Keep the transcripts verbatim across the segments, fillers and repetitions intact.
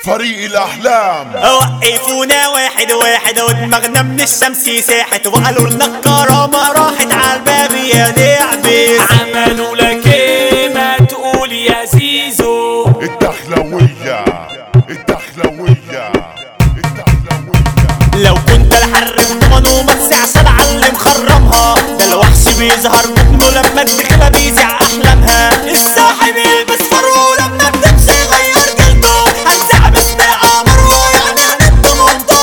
فريق الأحلام. وقفونا واحد واحد ودماغنا من الشمس ساحت وقالوا لنا الكرامة راحت عالباب يا لعبة. عملوا لك ايه ما تقول يا زيزو؟ الدخلوية الدخلوية الدخلوية. لو كنت الحرم ضمنه ما تسعش العلم خرمها، ده الوحش بيظهر بطنه لما الدخلة بيزع أحلامها. الصاحب يلبس فرو لما بتمشي غير جلده، هنزع باسم عمرو يعني هنبدو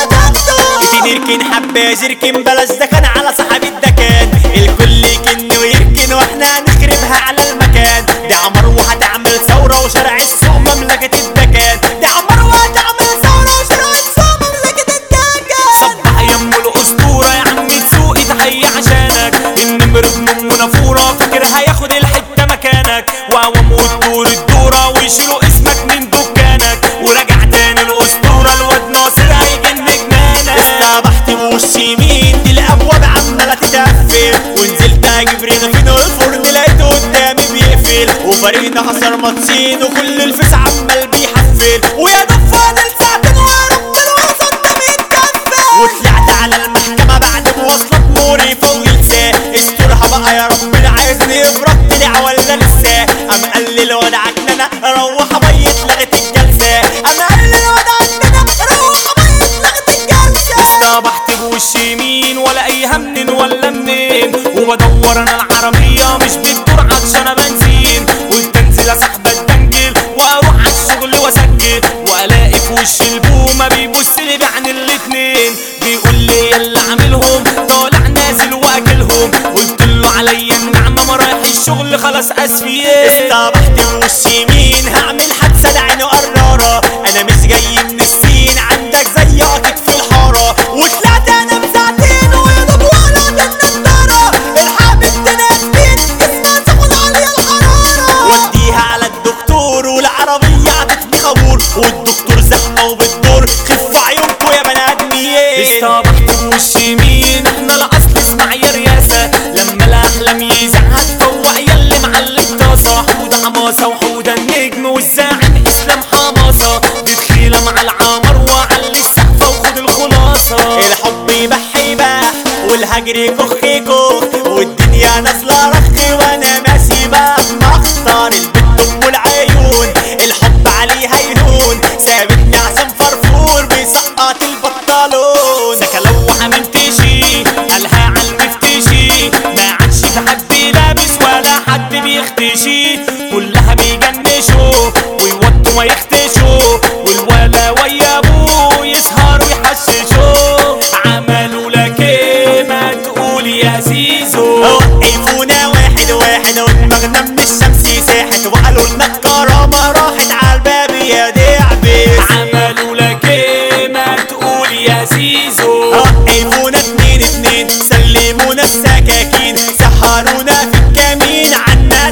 منطقته. نركن حبة جركن بلاش ده كان على صاحب الدكان، الكل يكن ويركن واحنا نخربها على المكان. دي عمرو هتعمل ثورة وشارع السوق مملكة الدكان، دي عمرو هتعمل ثورة وشارع السوق مملكة الدكان. صبح يم الأسطورة يا عم تسوقي تحية عشانك، النمر ابن ام نافورة فاكر هياخد الحتة مكانك، وعوام وتدور الدورة ويشيلوا اسمك من دكانك، وراجع تاني الأسطورة الواد ناصر هيجن جنانك. استبحت بوش يمين دي الابواب عمالة تتقفل، ونزلت اجيب رغيفين والفرن لقيته قدامي بيقفل، وفريقنا خسر ماتشين وكل الفيس عمال بيحفل، ويا دوب فاضل ساعتين وهرب الوقف قدامي يتقفل. وطلعت على المحكمة بعد مواصلات مريفة وجلسة، استرها بقى يا ربنا عايزني افرط طلع ولا لسه. قام قال لي الواد عكننا روح ابيت لغت الجلسة، قام قال لي الواد عكننا روح ابيت لغت الجلسة. استبحت بوش يمين ولا اي همن ولا منين، وبدور انا العربية مش بتدور عطشانة بنزين، قلت انزل اسحب الدنجل واروح عالشغل واسجل، والاقي في وش البومة بيبص لي بعن الاتنين، بيقول لي يلا عاملهم طالع نازل واكلهم، قلت له عليا النعمة ما رايح الشغل خلاص اسفين. استبحت بوش يمين هعمل حادثة ده عينه قرارة، انا مش جاي من السين عندك زي اكيد في الحارة، وطلعت انا بساعتين ويا دوب ورا النضارة، الحق بنتنا سبين اسمها سخن عالية الحرارة. وديها على الدكتور والعربية عطتني خبور، والدكتور زحمة وبتدور خفوا عيونكوا يا بني ادمين. استبحت بوش يمين احنا الاصل اسمع يا رياسة، لما الاحلام يزعل فوق ياللي معلم طاسة، حودة حماسة وحودة النجم والزاعم اسلام حماسة، دي تخيلة مع العمر وعلي السقفة وخد الخلاصة. الحب يبحي يباح والهجر كخ كخ، والدنيا نازلة رخ وانا ماشي بقى مختار، البت ام العيون الحب عليها يهون، سابتني عشان فرفور بيسقط البطالون. سكلوحة من تيشي قالها عالمفتشي، ما عادش في حد لابس ولا حد بيختشي، كلها بيجنشوا ويوطوا ما يختشوا، والولا ويا ابوه يسهروا يحششوا. عملوا لك ايه ما تقول يا زيزو؟ وقفونا واحد واحد ودماغنا من الشمس ساحت وقالوا لنا الكرامة راحت عالباب يا دعبس. عملوا لك ايه ما تقول يا زيزو؟ وقفونا اتنين اتنين سلمونا السكاكين، سحرونا في الكمين عالناس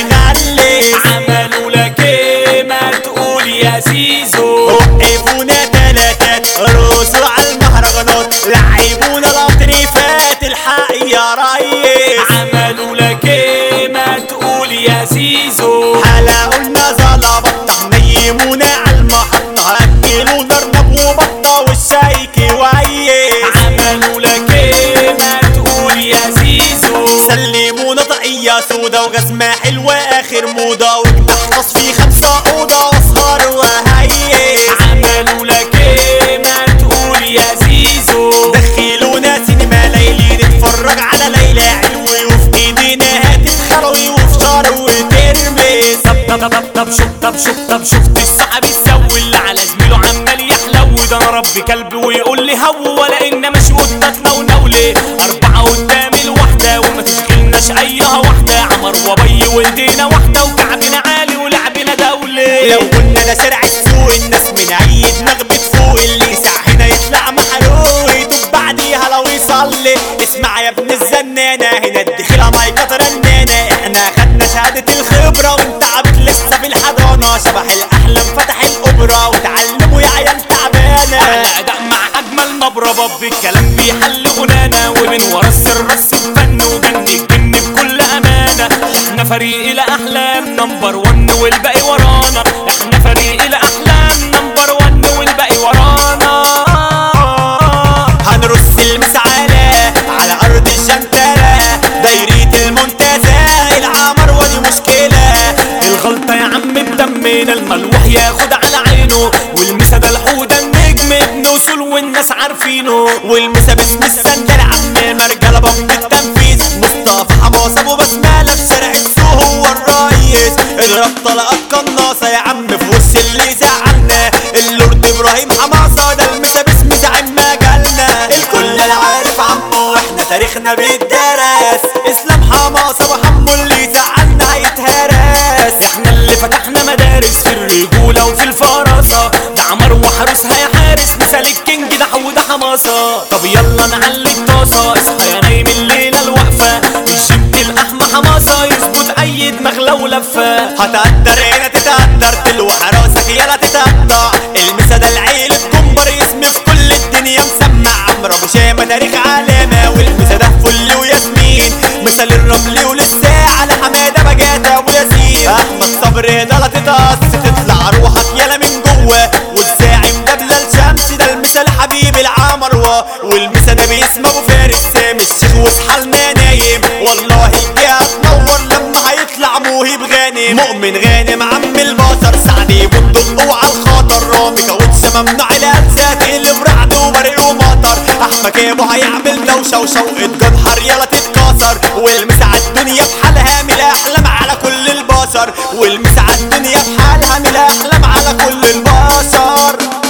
نغلس. عملوا لك ايه ما تقول يا زيزو؟ وقفونا تلاتات رقصوا عالمهرجانات، لعبونا الاطريفات الحق يا ريس. عملوا لك ايه ما تقول يا زيزو؟ حلقولنا زلبطة نيمونا عالمحطة، اكلونا ارنب وبطة والشاي كويس. عملوا لك ايه ما تقول يا زيزو؟ سلمونا طاقية سودا وجزمة حلوة اخر موضة، وجناح في خمسة اوضة واسهر وهيس. عملوا لك ايه ما تقول يا زيزو؟ دخلونا سينما ليلي نتفرج على ليلى علوي، وفي ايدينا هاتف خروي وفشار وترمس. طب طب طب طب شوف طب شوف طب شفت الصاحب السوي اللي على زميله عمال يحلو، ده انا ربي كلبي ويقول لي هو ولا ان ماشي قدامنا ونولي اربعه قدام الواحده، وما تشغلناش ايها واحده، عمر وبي ولدينا واحده وكعبنا عالي ولعبنا دولي. لو قلنا ده شارع السوق الناس من اي دماغ بتفوق، اللي يسع هنا يطلع محروق يتوب بعديها لو يصلي. اسمع يا ابن الزنانة هنا الدخيلة مايكات رنانة، احنا خدنا شهادة الخبرة وانت عبد لسه في الحضانة، شبح الاحلام فتح الاوبرا وتعلموا يا عيال تعبانة. على اداء مع اجمل نبرة باب الكلام بيحل غنانا، ومن ورا السر الفن وجن الجن بكل امانة. احنا فريق الاحلام نمبر ون والباقي ورانا، احنا فريق الاحلام نمبر ون عارفينه. والمسا باسم السندال عم مرجله بمب التنفيذ. مصطفى حماس ابو بسمله في شارع السوق هو الريس. اضرب طلقات قناصه يا عم في وش اللي زعلنا. اللورد ابراهيم حماصه ده المسا باسم زعيم مجالنا. الكل عارف عمو واحنا تاريخنا بيتدرس. اسلام حماصه وحمو اللي زعلنا هيتهرس. احنا اللي فتحنا مدارس في الرجولة وفي الفراسة. ده عمر وحارسها يا حارس مثال الكينج ده حوده حماسة. طب يلا نعلي الطاسة اصحى يا نايم الليلة الوقفة. الجيم الأحمى حماسة يظبط أي دماغ لو لفة. هتقدر هنا تتقدر تلوح راسك يلا تتقطع. المسا ده العيل الكمبر اسم في كل الدنيا مسمع. عمرو ابو شامة تاريخ علامة. والمسا ده فل وياسمين مثال الرمل وللساعة لحمادة بجاتة وياسين. احمد صبري ده لا تتقص تطلع روحك يلا من جوه. والزاعم ده بلال شمس ده المثال حبيب العمروة. والمسا ده باسم ابو فارس سامي الشيخ وصحالنا نايم. والله الجهة تنور لما هيطلع موهب غانم. مؤمن غانم عم البصر سعدي بندق وعلى الخطر. رامي كاوتش ممنوع الالسات اللي برعد وبرق ومطر. احمد كابو هيعمل دوشه وشوقة جنحر يلا تتكاثر. والمسا عالدنيا بحالها من الاحلام على كل البشر. والمسا عالدنيا بحالها من الاحلام على كل البشر.